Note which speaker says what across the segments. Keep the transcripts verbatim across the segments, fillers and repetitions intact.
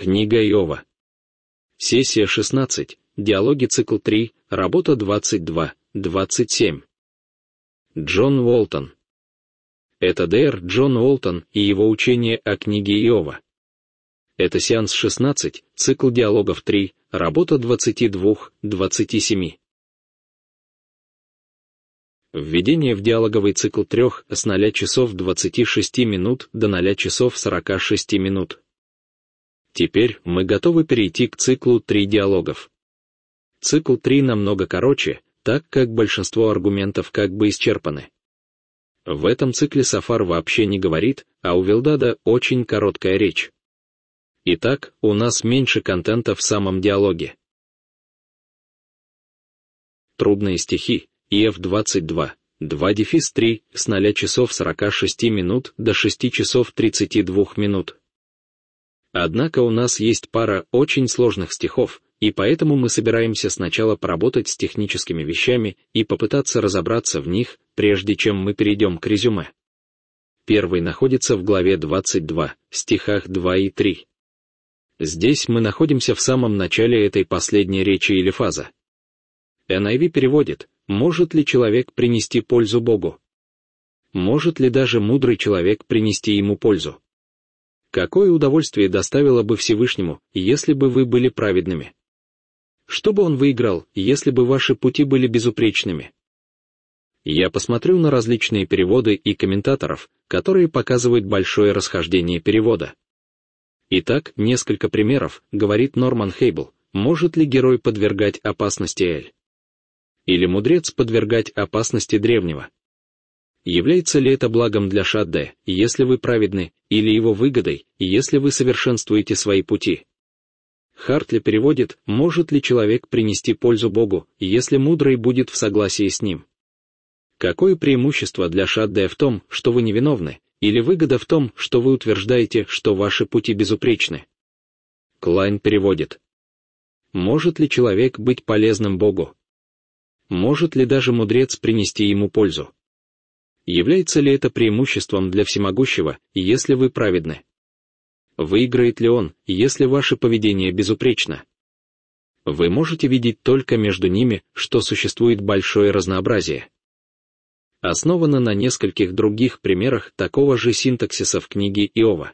Speaker 1: Книга Иова. Сессия шестнадцать, диалоги цикл три, работа двадцать два, двадцать семь. Джон Уолтон. Это Д Р Джон Уолтон и его учение о книге Иова. Это сеанс шестнадцать, цикл диалогов три, работа двадцать два, двадцать семь. Введение в диалоговый цикл трех с ноля часов двадцати шести минут до ноля часов сорока шести минут. Теперь мы готовы перейти к циклу три диалогов. Цикл три намного короче, так как большинство аргументов как бы исчерпаны. В этом цикле Сафар вообще не говорит, а у Вилдада очень короткая речь. Итак, у нас меньше контента в самом диалоге. Трудные стихи, Иов двадцать два, два дефис три, с ноля часов сорока шести минут до шести часов тридцати двух минут. Однако у нас есть пара очень сложных стихов, и поэтому мы собираемся сначала поработать с техническими вещами и попытаться разобраться в них, прежде чем мы перейдем к резюме. Первый находится в главе двадцать два, стихах два и три. Здесь мы находимся в самом начале этой последней речи Элифаза. эн ай ви переводит: «Может ли человек принести пользу Богу? Может ли даже мудрый человек принести ему пользу? Какое удовольствие доставило бы Всевышнему, если бы вы были праведными? Что бы он выиграл, если бы ваши пути были безупречными?» Я посмотрю на различные переводы и комментаторов, которые показывают большое расхождение перевода. Итак, несколько примеров, говорит Норман Хейбл. Может ли герой подвергать опасности Эль? Или мудрец подвергать опасности древнего? Является ли это благом для Шадде, если вы праведны, или его выгодой, если вы совершенствуете свои пути? Хартли переводит: «Может ли человек принести пользу Богу, если мудрый будет в согласии с ним?» Какое преимущество для Шадде в том, что вы невиновны, или выгода в том, что вы утверждаете, что ваши пути безупречны? Клайн переводит: «Может ли человек быть полезным Богу? Может ли даже мудрец принести ему пользу? Является ли это преимуществом для Всемогущего, если вы праведны? Выиграет ли он, если ваше поведение безупречно? Вы можете видеть только между ними, что существует большое разнообразие. Основано на нескольких других примерах такого же синтаксиса в книге Иова.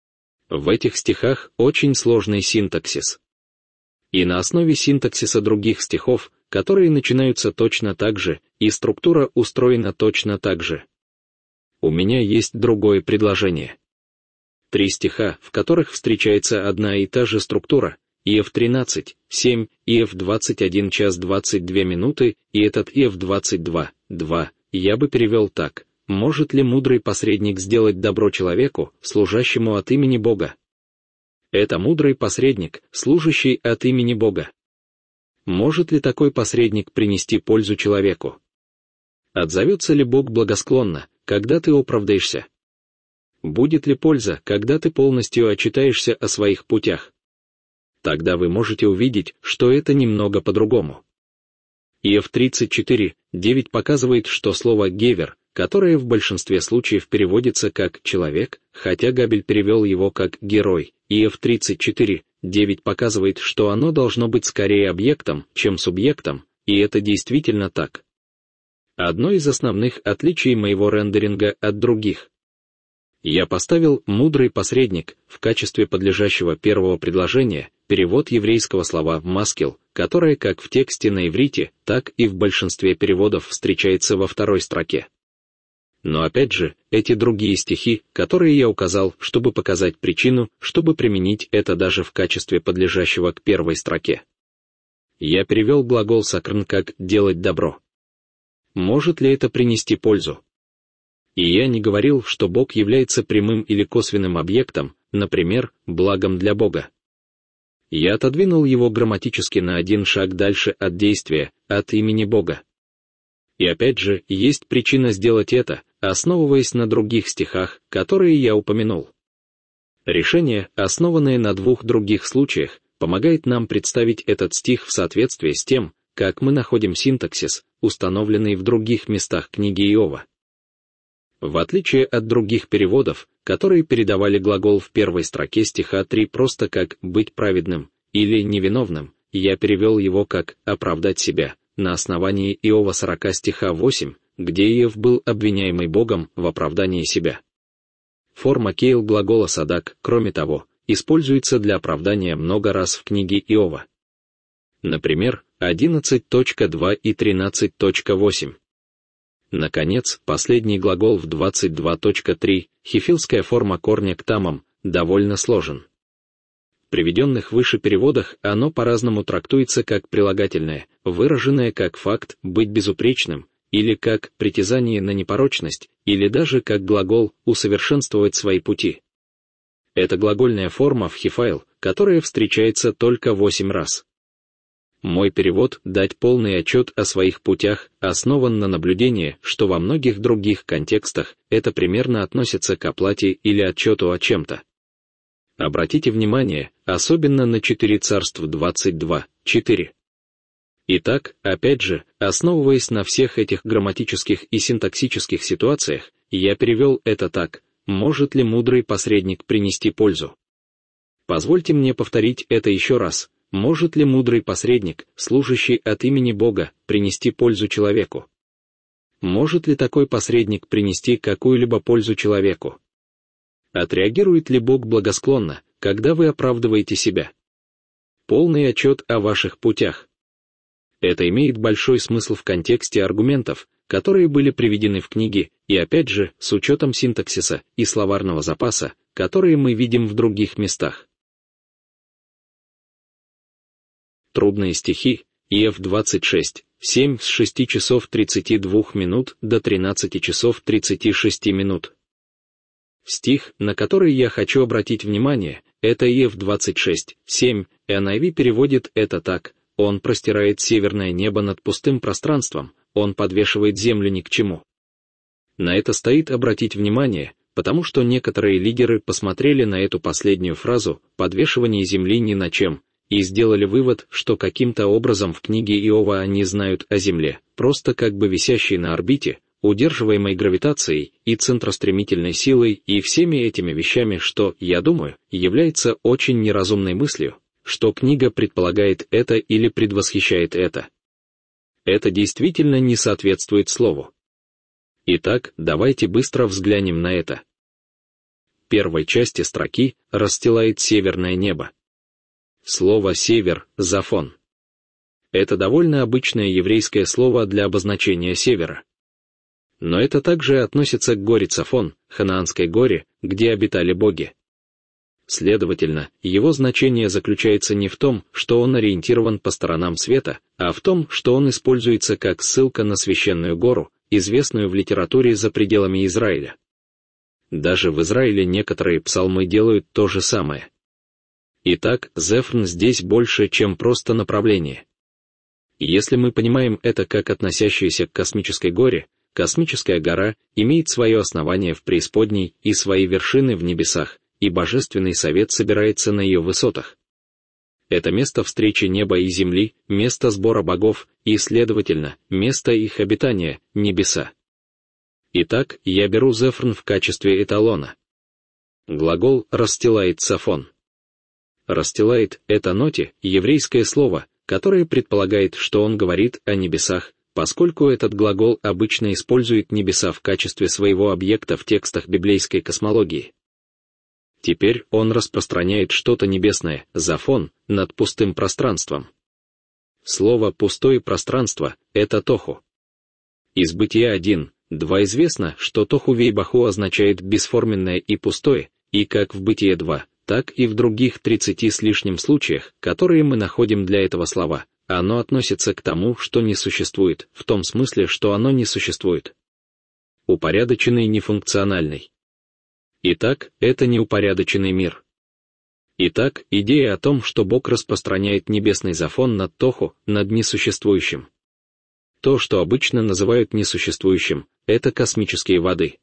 Speaker 1: В этих стихах очень сложный синтаксис. И на основе синтаксиса других стихов, которые начинаются точно так же, и структура устроена точно так же. У меня есть другое предложение. Три стиха, в которых встречается одна и та же структура, Иов тринадцать, семь, Иов двадцать один час двадцать две минуты, и этот Иов двадцать два, два, я бы перевел так: «Может ли мудрый посредник сделать добро человеку, служащему от имени Бога?» Это мудрый посредник, служащий от имени Бога. Может ли такой посредник принести пользу человеку? Отзовется ли Бог благосклонно, когда ты оправдаешься? Будет ли польза, когда ты полностью отчитаешься о своих путях? Тогда вы можете увидеть, что это немного по-другому. Иов тридцать четыре, девять показывает, что слово «гевер», которое в большинстве случаев переводится как «человек», хотя Габель перевел его как «герой», Иов тридцать четыре, девять показывает, что оно должно быть скорее объектом, чем субъектом, и это действительно так. Одно из основных отличий моего рендеринга от других. Я поставил «мудрый посредник» в качестве подлежащего первого предложения, перевод еврейского слова «маскил», которое как в тексте на иврите, так и в большинстве переводов встречается во второй строке. Но опять же, эти другие стихи, которые я указал, чтобы показать причину, чтобы применить это даже в качестве подлежащего к первой строке. Я перевел глагол сакрн как «делать добро». Может ли это принести пользу? И я не говорил, что Бог является прямым или косвенным объектом, например, благом для Бога. Я отодвинул его грамматически на один шаг дальше от действия, от имени Бога. И опять же, есть причина сделать это, основываясь на других стихах, которые я упомянул. Решение, основанное на двух других случаях, помогает нам представить этот стих в соответствии с тем, как мы находим синтаксис, установленный в других местах книги Иова. В отличие от других переводов, которые передавали глагол в первой строке стиха три просто как «быть праведным» или «невиновным», я перевел его как «оправдать себя» на основании Иова сорока стиха восемь, где Иов был обвиняемый Богом в оправдании себя. Форма кейл глагола садак, кроме того, используется для оправдания много раз в книге Иова. Например, одиннадцать точка два и тринадцать точка восемь. Наконец, последний глагол в двадцать два точка три, хефилская форма корня к тамам, довольно сложен. В приведенных выше переводах оно по-разному трактуется как прилагательное, выраженное как факт «быть безупречным», или как притязание на непорочность, или даже как глагол «усовершенствовать свои пути». Это глагольная форма в хефайл, которая встречается только восемь раз. Мой перевод «дать полный отчет о своих путях» основан на наблюдении, что во многих других контекстах это примерно относится к оплате или отчету о чем-то. Обратите внимание, особенно на четыре Царств двадцать два, четыре. Итак, опять же, основываясь на всех этих грамматических и синтаксических ситуациях, я перевел это так: может ли мудрый посредник принести пользу? Позвольте мне повторить это еще раз. Может ли мудрый посредник, служащий от имени Бога, принести пользу человеку? Может ли такой посредник принести какую-либо пользу человеку? Отреагирует ли Бог благосклонно, когда вы оправдываете себя? Полный отчет о ваших путях. Это имеет большой смысл в контексте аргументов, которые были приведены в книге, и опять же, с учетом синтаксиса и словарного запаса, которые мы видим в других местах. Трудные стихи, Иов двадцать шесть, семь с шести часов тридцати двух минут до тринадцати часов тридцати шести минут. Стих, на который я хочу обратить внимание, это Иов двадцать шесть, семь, эн ай ви переводит это так: «Он простирает северное небо над пустым пространством, он подвешивает землю ни к чему». На это стоит обратить внимание, потому что некоторые лидеры посмотрели на эту последнюю фразу «подвешивание земли ни на чем» и сделали вывод, что каким-то образом в книге Иова они знают о Земле, просто как бы висящей на орбите, удерживаемой гравитацией и центростремительной силой и всеми этими вещами, что, я думаю, является очень неразумной мыслью, что книга предполагает это или предвосхищает это. Это действительно не соответствует слову. Итак, давайте быстро взглянем на это. В первой части строки «расстилает северное небо». Слово «север» — «зафон». Это довольно обычное еврейское слово для обозначения севера. Но это также относится к горе Цафон, ханаанской горе, где обитали боги. Следовательно, его значение заключается не в том, что он ориентирован по сторонам света, а в том, что он используется как ссылка на священную гору, известную в литературе за пределами Израиля. Даже в Израиле некоторые псалмы делают то же самое. Итак, Зефрн здесь больше, чем просто направление. Если мы понимаем это как относящееся к космической горе, космическая гора имеет свое основание в преисподней и свои вершины в небесах, и Божественный Совет собирается на ее высотах. Это место встречи неба и земли, место сбора богов и, следовательно, место их обитания, небеса. Итак, я беру Зефрн в качестве эталона. Глагол «расстилает Цафон». «Расстилает» — это ноти, еврейское слово, которое предполагает, что он говорит о небесах, поскольку этот глагол обычно использует небеса в качестве своего объекта в текстах библейской космологии. Теперь он распространяет что-то небесное, зафон, над пустым пространством. Слово «пустое пространство» — это тоху. Из Бытия один, два известно, что тоху вейбаху означает бесформенное и пустое, и как в Бытие два, так и в других тридцати с лишним случаях, которые мы находим для этого слова, оно относится к тому, что не существует, в том смысле, что оно не существует. Упорядоченный нефункциональный. Итак, это неупорядоченный мир. Итак, идея о том, что Бог распространяет небесный зафон над тоху, над несуществующим. То, что обычно называют несуществующим, это космические воды.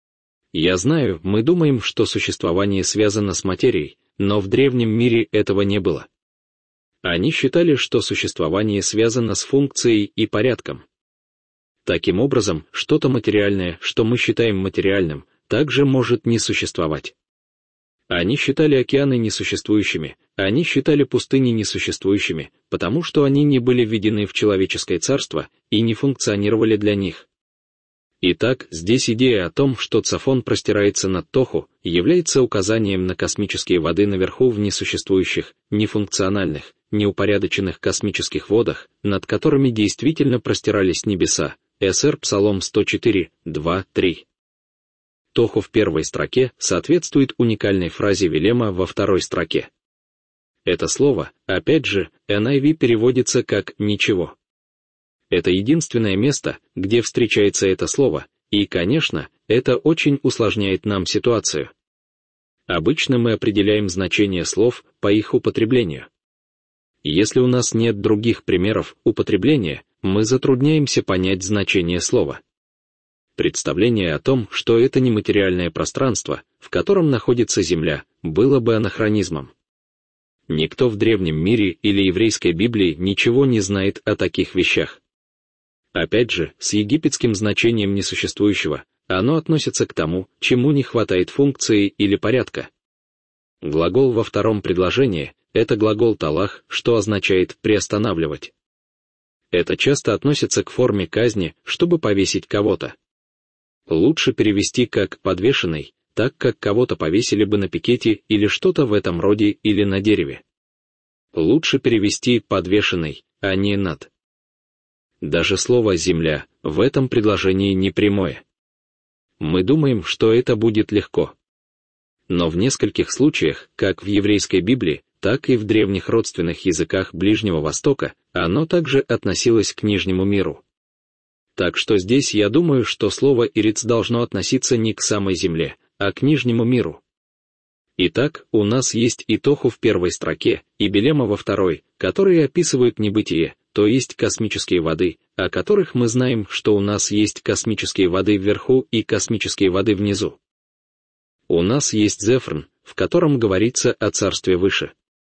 Speaker 1: Я знаю, мы думаем, что существование связано с материей, но в древнем мире этого не было. Они считали, что существование связано с функцией и порядком. Таким образом, что-то материальное, что мы считаем материальным, также может не существовать. Они считали океаны несуществующими, они считали пустыни несуществующими, потому что они не были введены в человеческое царство и не функционировали для них. Итак, здесь идея о том, что Цафон простирается над Тоху, является указанием на космические воды наверху в несуществующих, нефункциональных, неупорядоченных космических водах, над которыми действительно простирались небеса. СР Псалом сто четыре, два, три. Тоху в первой строке соответствует уникальной фразе Вилема во второй строке. Это слово, опять же, эн ай ви переводится как «ничего». Это единственное место, где встречается это слово, и, конечно, это очень усложняет нам ситуацию. Обычно мы определяем значение слов по их употреблению. Если у нас нет других примеров употребления, мы затрудняемся понять значение слова. Представление о том, что это нематериальное пространство, в котором находится Земля, было бы анахронизмом. Никто в древнем мире или еврейской Библии ничего не знает о таких вещах. Опять же, с египетским значением несуществующего, оно относится к тому, чему не хватает функции или порядка. Глагол во втором предложении — это глагол талах, что означает «приостанавливать». Это часто относится к форме казни, чтобы повесить кого-то. Лучше перевести как «подвешенный», так как кого-то повесили бы на пикете или что-то в этом роде или на дереве. Лучше перевести «подвешенный», а не «над». Даже слово «земля» в этом предложении не прямое. Мы думаем, что это будет легко. Но в нескольких случаях, как в еврейской Библии, так и в древних родственных языках Ближнего Востока, оно также относилось к Нижнему миру. Так что здесь я думаю, что слово «ириц» должно относиться не к самой земле, а к Нижнему миру. Итак, у нас есть и Тоху в первой строке, и Белема во второй, которые описывают небытие, то есть космические воды, о которых мы знаем, что у нас есть космические воды вверху и космические воды внизу. У нас есть Зефрн, в котором говорится о царстве выше.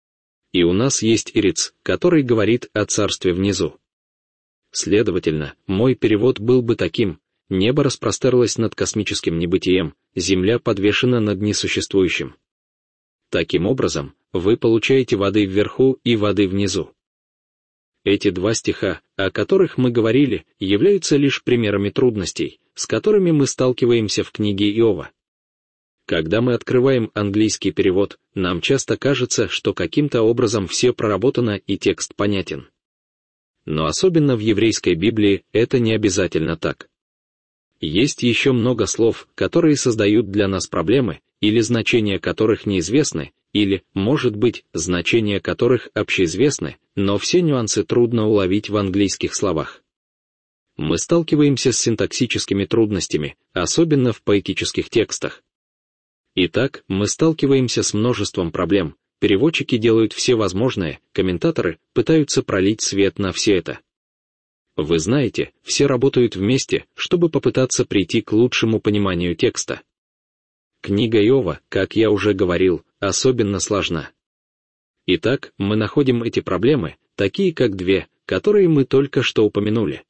Speaker 1: И у нас есть Ириц, который говорит о царстве внизу. Следовательно, мой перевод был бы таким: небо распростерлось над космическим небытием, земля подвешена над несуществующим. Таким образом, вы получаете воды вверху и воды внизу. Эти два стиха, о которых мы говорили, являются лишь примерами трудностей, с которыми мы сталкиваемся в книге Иова. Когда мы открываем английский перевод, нам часто кажется, что каким-то образом все проработано и текст понятен. Но особенно в еврейской Библии это не обязательно так. Есть еще много слов, которые создают для нас проблемы, или значения которых неизвестны, или, может быть, значения которых общеизвестны, но все нюансы трудно уловить в английских словах. Мы сталкиваемся с синтаксическими трудностями, особенно в поэтических текстах. Итак, мы сталкиваемся с множеством проблем, переводчики делают все возможное, комментаторы пытаются пролить свет на все это. Вы знаете, все работают вместе, чтобы попытаться прийти к лучшему пониманию текста. Книга Иова, как я уже говорил, особенно сложна. Итак, мы находим эти проблемы, такие как две, которые мы только что упомянули.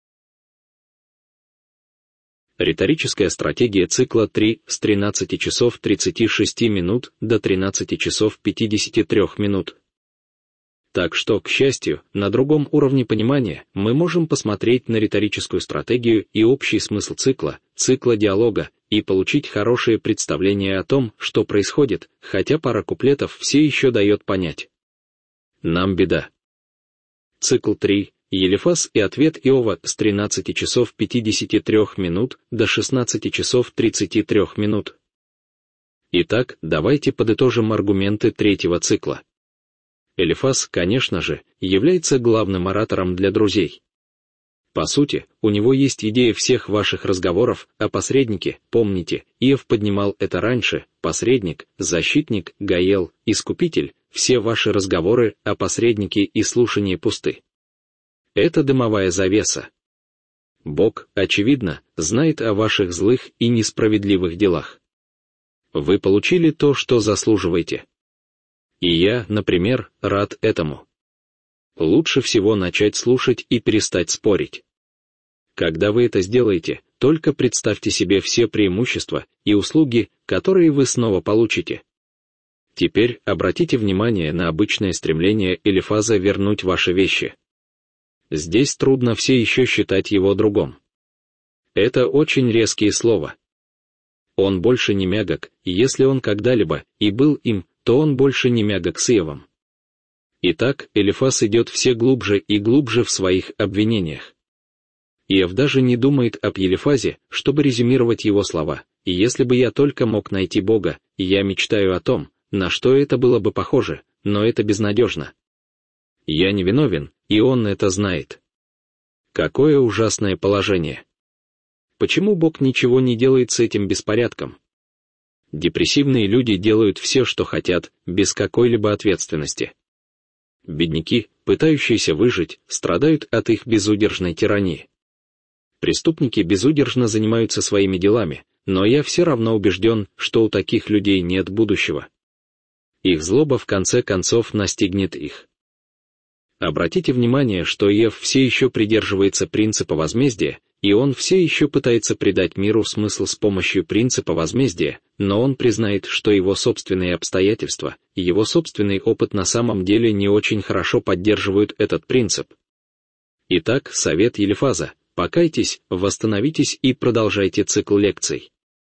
Speaker 1: Риторическая стратегия цикла три с тринадцати часов тридцати шести минут до тринадцати часов пятидесяти трёх минут. Так что, к счастью, на другом уровне понимания мы можем посмотреть на риторическую стратегию и общий смысл цикла, цикла диалога, и получить хорошее представление о том, что происходит, хотя пара куплетов все еще дает понять. Нам беда. Цикл три. Елифаз и ответ Иова с тринадцати часов пятидесяти трёх минут до шестнадцати часов тридцати трёх минут. Итак, давайте подытожим аргументы третьего цикла. Элифаз, конечно же, является главным оратором для друзей. По сути, у него есть идея всех ваших разговоров о посреднике, помните, Иов поднимал это раньше: посредник, защитник, Гаел, искупитель, все ваши разговоры о посреднике и слушании пусты. Это дымовая завеса. Бог, очевидно, знает о ваших злых и несправедливых делах. Вы получили то, что заслуживаете. И я, например, рад этому. Лучше всего начать слушать и перестать спорить. Когда вы это сделаете, только представьте себе все преимущества и услуги, которые вы снова получите. Теперь обратите внимание на обычное стремление Элифаза вернуть ваши вещи. Здесь трудно все еще считать его другом. Это очень резкие слова. Он больше не мягок, и если он когда-либо и был им, то он больше не мягок с Иовом. Итак, Элифаз идет все глубже и глубже в своих обвинениях. Иов даже не думает об Елифазе, чтобы резюмировать его слова, и если бы я только мог найти Бога, я мечтаю о том, на что это было бы похоже, но это безнадежно. Я не виновен, и он это знает. Какое ужасное положение. Почему Бог ничего не делает с этим беспорядком? Депрессивные люди делают все, что хотят, без какой-либо ответственности. Бедняки, пытающиеся выжить, страдают от их безудержной тирании. Преступники безудержно занимаются своими делами, но я все равно убежден, что у таких людей нет будущего. Их злоба в конце концов настигнет их. Обратите внимание, что Иов все еще придерживается принципа возмездия, и он все еще пытается придать миру смысл с помощью принципа возмездия, но он признает, что его собственные обстоятельства и его собственный опыт на самом деле не очень хорошо поддерживают этот принцип. Итак, совет Елифаза: покайтесь, восстановитесь и продолжайте цикл лекций.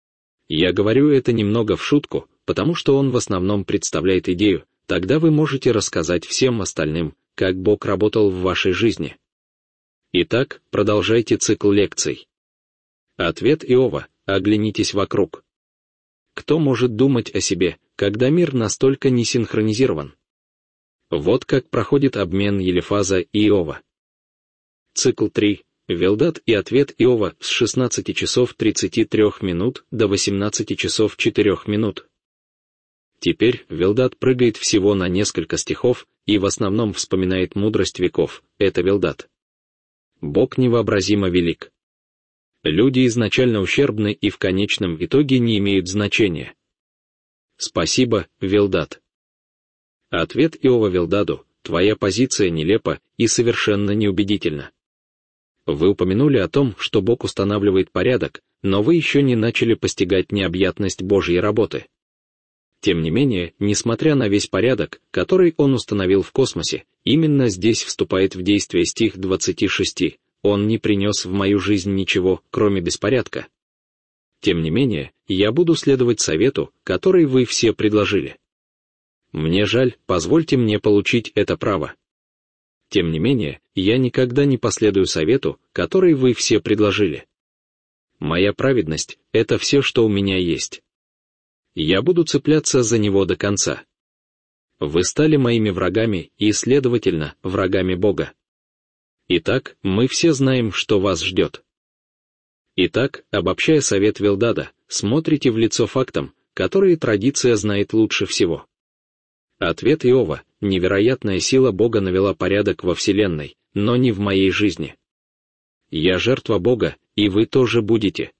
Speaker 1: Я говорю это немного в шутку, потому что он в основном представляет идею, тогда вы можете рассказать всем остальным, как Бог работал в вашей жизни. Итак, продолжайте цикл лекций. Ответ Иова: оглянитесь вокруг. Кто может думать о себе, когда мир настолько не синхронизирован? Вот как проходит обмен Елифаза и Иова. Цикл три. Велдат и ответ Иова с шестнадцати часов тридцати трёх минут до восемнадцати часов четырёх минут. Теперь Велдат прыгает всего на несколько стихов и в основном вспоминает мудрость веков, это Велдат. Бог невообразимо велик. Люди изначально ущербны и в конечном итоге не имеют значения. Спасибо, Велдат. Ответ Иова Велдаду: твоя позиция нелепа и совершенно неубедительна. Вы упомянули о том, что Бог устанавливает порядок, но вы еще не начали постигать необъятность Божьей работы. Тем не менее, несмотря на весь порядок, который Он установил в космосе, именно здесь вступает в действие стих двадцать шесть. Он не принес в мою жизнь ничего, кроме беспорядка. Тем не менее, я буду следовать совету, который вы все предложили. Мне жаль, позвольте мне получить это право. Тем не менее, я никогда не последую совету, который вы все предложили. Моя праведность — это все, что у меня есть. Я буду цепляться за него до конца. Вы стали моими врагами и, следовательно, врагами Бога. Итак, мы все знаем, что вас ждет. Итак, обобщая совет Велдада, смотрите в лицо фактам, которые традиция знает лучше всего. Ответ Иова: невероятная сила Бога навела порядок во Вселенной, но не в моей жизни. Я жертва Бога, и вы тоже будете.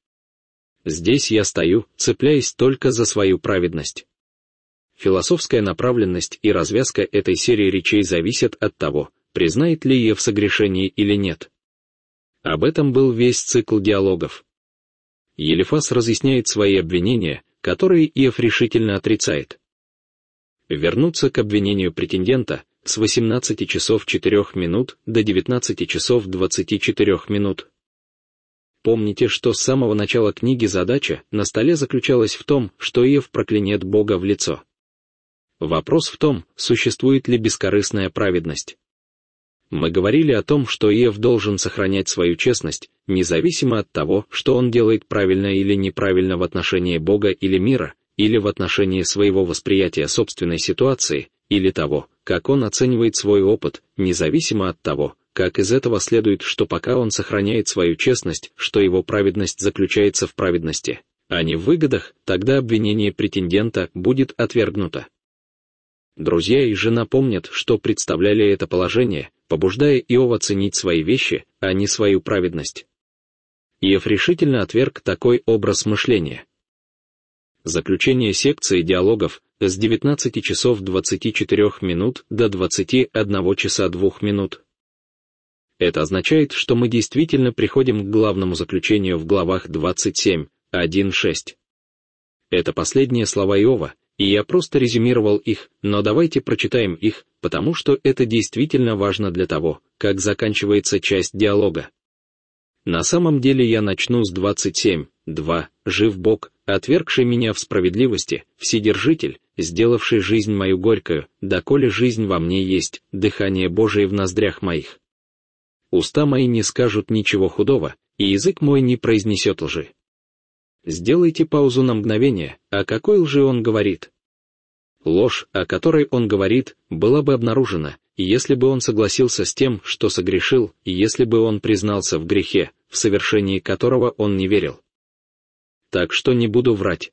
Speaker 1: Здесь я стою, цепляясь только за свою праведность. Философская направленность и развязка этой серии речей зависят от того, признает ли Иов согрешение или нет. Об этом был весь цикл диалогов. Елифаз разъясняет свои обвинения, которые Иов решительно отрицает. Вернуться к обвинению претендента с восемнадцати часов четырёх минут до девятнадцати часов двадцати четырёх минут. Помните, что с самого начала книги задача на столе заключалась в том, что Иов проклянет Бога в лицо. Вопрос в том, существует ли бескорыстная праведность. Мы говорили о том, что Иов должен сохранять свою честность, независимо от того, что он делает правильно или неправильно в отношении Бога или мира, или в отношении своего восприятия собственной ситуации, или того, как он оценивает свой опыт, независимо от того, как из этого следует, что пока он сохраняет свою честность, что его праведность заключается в праведности, а не в выгодах, тогда обвинение претендента будет отвергнуто. Друзья и жена помнят, что представляли это положение, побуждая Иова ценить свои вещи, а не свою праведность. Иов решительно отверг такой образ мышления. Заключение секции диалогов с девятнадцати часов двадцати четырёх минут до двадцати одного часа двух минут. Это означает, что мы действительно приходим к главному заключению в главах двадцать семь, один шесть. Это последние слова Иова, и я просто резюмировал их, но давайте прочитаем их, потому что это действительно важно для того, как заканчивается часть диалога. На самом деле я начну с двадцать семь, два. «Жив Бог, отвергший меня в справедливости, Вседержитель, сделавший жизнь мою горькую, доколе жизнь во мне есть, дыхание Божие в ноздрях моих. Уста мои не скажут ничего худого, и язык мой не произнесет лжи». Сделайте паузу на мгновение, о какой лжи он говорит. Ложь, о которой он говорит, была бы обнаружена, если бы он согласился с тем, что согрешил, и если бы он признался в грехе, в совершении которого он не верил. Так что не буду врать.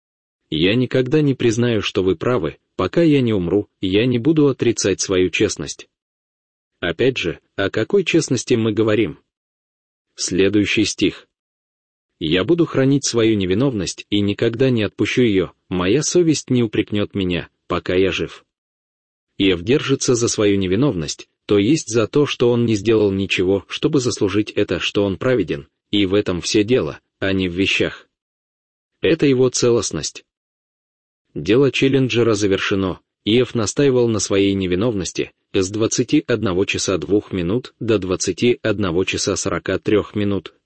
Speaker 1: Я никогда не признаю, что вы правы, пока я не умру, я не буду отрицать свою честность. Опять же, о какой честности мы говорим? Следующий стих. «Я буду хранить свою невиновность и никогда не отпущу ее, моя совесть не упрекнет меня, пока я жив». Иов держится за свою невиновность, то есть за то, что он не сделал ничего, чтобы заслужить это, что он праведен, и в этом все дело, а не в вещах. Это его целостность. Дело Челленджера завершено, Иов настаивал на своей невиновности с двадцати одного часа двух минут до двадцати одного часа сорока трёх минут.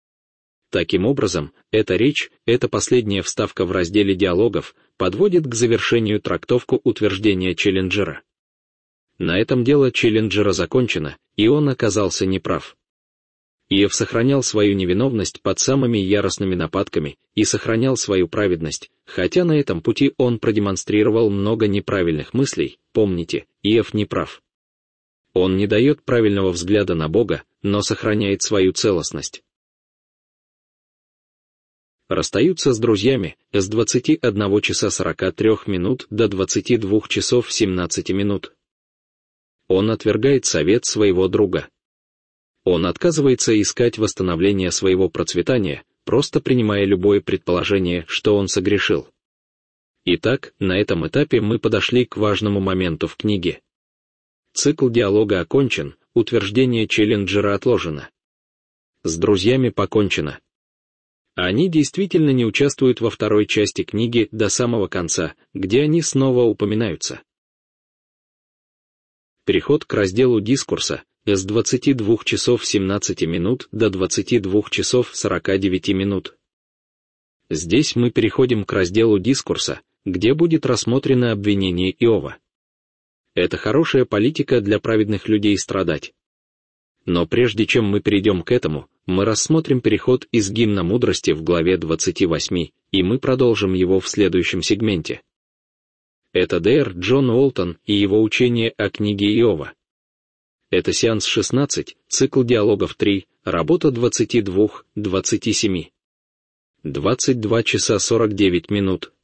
Speaker 1: Таким образом, эта речь, эта последняя вставка в разделе диалогов, подводит к завершению трактовку утверждения Челленджера. На этом дело Челленджера закончено, и он оказался неправ. Иов сохранял свою невиновность под самыми яростными нападками и сохранял свою праведность, хотя на этом пути он продемонстрировал много неправильных мыслей. Помните, Иов не прав. Он не дает правильного взгляда на Бога, но сохраняет свою целостность. Расстаются с друзьями с двадцати одного часа сорока трёх минут до двадцати двух часов семнадцати минут. Он отвергает совет своего друга. Он отказывается искать восстановление своего процветания, просто принимая любое предположение, что он согрешил. Итак, на этом этапе мы подошли к важному моменту в книге. Цикл диалога окончен, утверждение Челленджера отложено. С друзьями покончено. Они действительно не участвуют во второй части книги до самого конца, где они снова упоминаются. Переход к разделу дискурса с двадцати двух часов семнадцати минут до двадцати двух часов сорока девяти минут. Здесь мы переходим к разделу дискурса, где будет рассмотрено обвинение Иова. Это хорошая политика для праведных людей страдать. Но прежде чем мы перейдем к этому, мы рассмотрим переход из гимна мудрости в главе двадцати восьми, и мы продолжим его в следующем сегменте. Это Д.Р. Джон Уолтон и его учение о книге Иова. Это сеанс шестнадцать, цикл диалогов три, работа двадцати двух, двадцати семи. двадцать два часа сорок девять минут.